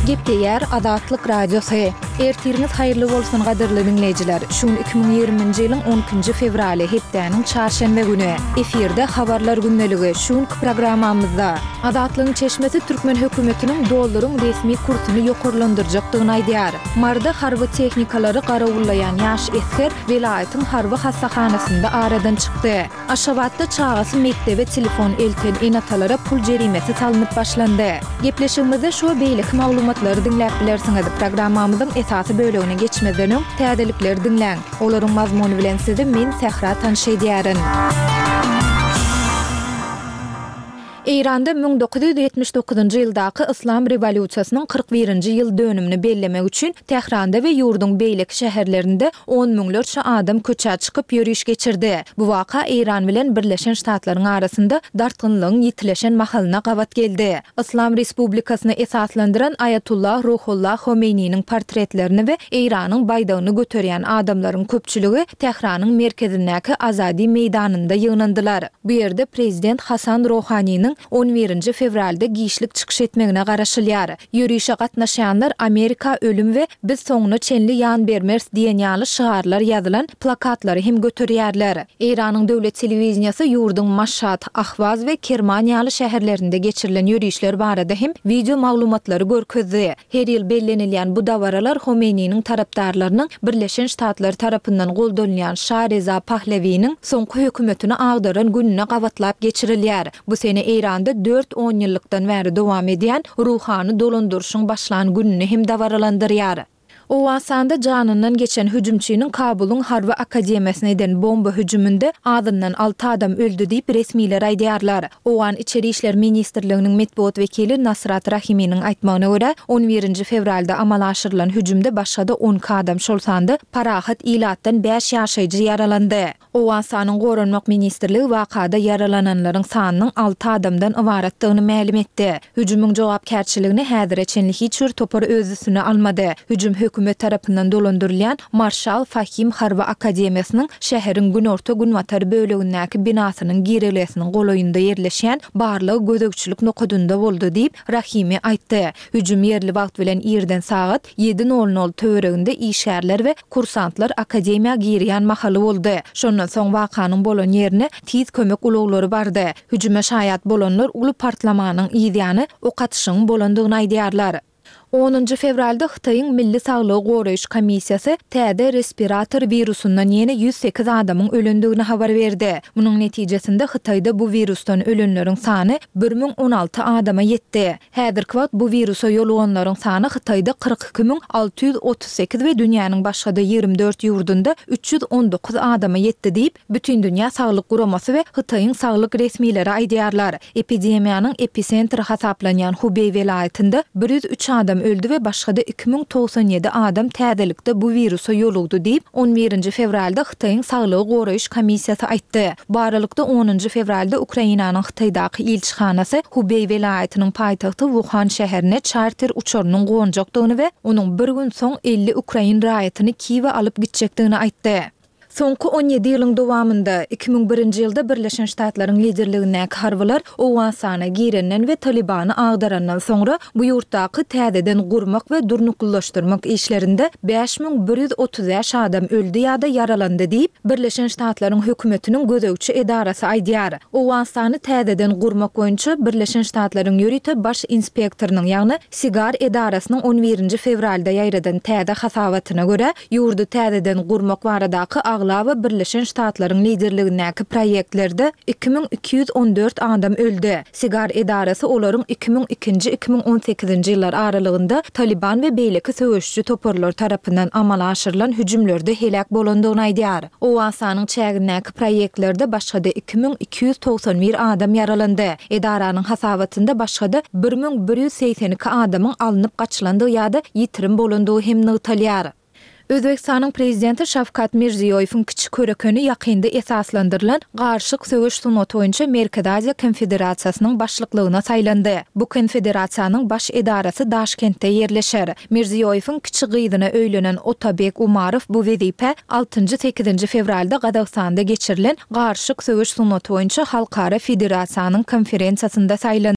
Gepdeýär Azatlyk Radiosu. Ertiriniz haýyrly bolsun gadyrly dinleýijiler. Şun 2020-nji ýylyň 10-njy fevraly hepdeniň çarşembe güni. Eferde habarlar günneligi şun programmamyzda Azatlygyň çeşmesi Türkmen hökümetiniň dollaryň resmi kursyny ýokarlandyrjakdygyny aýdýar. Marda harby tehnikalary garawallayan ýaş esker welaýatyň harby hastahanasynda aradan çykdy. Aşgabatda çağasy mektebe telefon elten enatalara pul jerimesi salynıp başlandy. Gepleşigimizde şu beýlik maglumatlary dinläp bilersiňiz. Programmamyzyň esasy bölegine geçmeden öň täzelikleri dinläň. Olaryň mazmuny bilen sizi men Sehra tanşydýaryn. İranda 1979-njy ýyldaky Islam rewolýusiýasynyň 41-nji ýyl dönümini bellemek üçin Tehranda we ýurduň beýlik şäherlerinde 10 miňlerçe adam köçä çykyp ýürüýüş geçirdi. Bu waka İran bilen Birleşen Ştatlaryň arasynda dartgynlygyň ýitileşen mahalyna gabat geldi. Islam Respublikasyny esaslandyran Ayatullah Ruhollah Homeyniň portretlerini we İranyň baýdagyny göterýän adamlaryň köpçüligi Tehranyň merkezindäki Azadi meýdanynda ýygnandylar. Bu ýerde prezident Hasan Rohanyň 11-nji fevralda giýişlik çykyş etmegine garaşylýar. Ýürüýüşe gatnaşanlar Amerika ölüm we biz soňuna çenli ýan bermers diýen ýaly şygarlar ýazylan plakatlary hem göterýärler. İranyň döwlet telewizionyasy ýurduň Maşhad, Ahvaz we Kerman ýaly şäherlerinde geçirilen ýürüýüşler barada hem video maglumatlary görkezdi. Her ýyl bellenilýän bu dawaralar Homeyniň tarapdarlarynyň Birleşen Ştatlar tarapyndan goldanylýan Şah Reza Pahlawiň soňky hökümetini agdaran gününe gabatlap geçirilýär. Bu sene İranda 4-10 ýyllykdan bäri dowam edýän ruhany dolandyrşyň başlan gününi hem dawaralandyrýar. O wasanda janyndan geçen hüjümçiniň Kabulyň Harby Akademiýasyna eden bomba hüjümünde adyndan 6 adam öldü diýip resmiler aýdýarlar. O wan Içeri işler ministrliginiň medpuat wekili Nasrat Rahimiň aýtmagyna görä 11-nji fevralda amal aşyrylan hüjümde başga da 10 adam şolsandy. Parahat ilatdan 5 ýaşaýjy yaralandy. O wasanyň goranmak ministrligi wakada yaralananlaryň sanynyň 6 adamdan ibaratdygyny ma'lum etdi. Hüjümüň jogapkärçiligini häzirçe hiç bir topar öz üstüne almady. Hüjüm hökümet tarapyndan dolandyrylýan Marşal Fahim Harby Akademiýasynyň şäheriň günorta günwatar bölegindäki binasynyň girelisiniň golaýynda ýerleşýän barlygy gözegçilik nokadynda boldy diýip Rahimi aýtdy. Hüjüm ýerli wagt bilen ýerden saat 7:00 töwereginde işärler we kursantlar akademiýa girýän mahaly boldy. Şondan soň wakanyň bolan ýerine tiz kömek uloglary bardy. Hüjüme şaýat bolanlar uly partlamanyň ýygyny okatyşyň bolandygyny aýdýarlar. 10-njy fevralda Hytaýyň Milli Saglyk Goraýyş Komissiýasy täze respirator virusundan ýene 108 adamyň ölendigini habar berdi. Munyň netijesinde Hytaýda bu virusdan ölenleriň sany 1016 adama ýetdi. Häzirki wagt bu virusa ýoluganlaryň sany Hytaýda 42638 we dünýäniň başga da 24 ýurdunda 319 adama ýetdi diýip Bütün Dünýä Saglyk Guramasy we Hytaýyň saglyk resmileri aýdýarlar. Epidemiýanyň epicentri hasaplanýan Hubei welaýatynda 103 adam öldü ve başga da 2097 adam täzelikde bu virusa ýolugdy diýip 11-nji fevralda Hytaýyň Saglyk Goraýyş Komissiýasy aýtdy. Baralykda 10-njy fevralda Ukrainanyň Hytaýdaky elçixanasy Hubei welaýatynyň paýtagty Wuhan şäherine charter uçurunyň gonjakdygyny we onuň bir gün soň 50 Ukrain raýatyny Kiýewe alyp gitjekdigini aýtdy. Soňky 17 ýylyň dowamında 2001-nji ýylda Birleşen Ştatlaryň liderligindäki harbylar Owasana girenden we Talibany agdarandan soňra bu ýurtdaky täzeden gurmak we durnuklaşdyrmak işlerinde 5130 adam öldü ýa-da yaralandy diýip Birleşen Ştatlaryň hökümetiniň gözegçi edarasy aýdýar. Owasany täzeden gurmak boýunça Birleşen Ştatlaryň ýörite baş inspektorynyň ýagny Sigar edarasynyň 11-nji fevralda ýaýradan täze hasabatyna görä ýurdu täzeden gurmak baradaky Aglawa Birleşen Ştatlaryň liderligindäki proýektlerde 2214 adam öldü. Sigar edarasy olaryň 2002-2018-nji ýyllar aralygynda Taliban we beýleki söwüşçü toparlar tarapyndan amal aşyrylan hüjümlerde helak bolandygyny aýdýar. Owasanyň çägindäki proýektlerde başga da 2291 adam yaralandy. Edaranyň hasabatynda başga da 1182 adamyň alınıp gaçylandygy ýa-da ýitirim bolandygy hem nytalýar. Özbekistanyň prezidenti Şavkat Mirziýowyň kiçik körekeni ýakynda esaslandyrylan garşyk söwüş sunaty boýunça Merkez Aziýa Konfederasiýasynyň başlyklygyna saýlandy. Bu konfederasiýanyň baş edarasy Daşkentde ýerleşer. Mirziýowyň kiçik gyzyna öýlenen Otabek Umarow bu wezipe 6-8 fevralda Gazagstanda geçirilen garşyk söwüş sunaty boýunça Halkara Federasiýanyň konferensiýasynda saýlandy.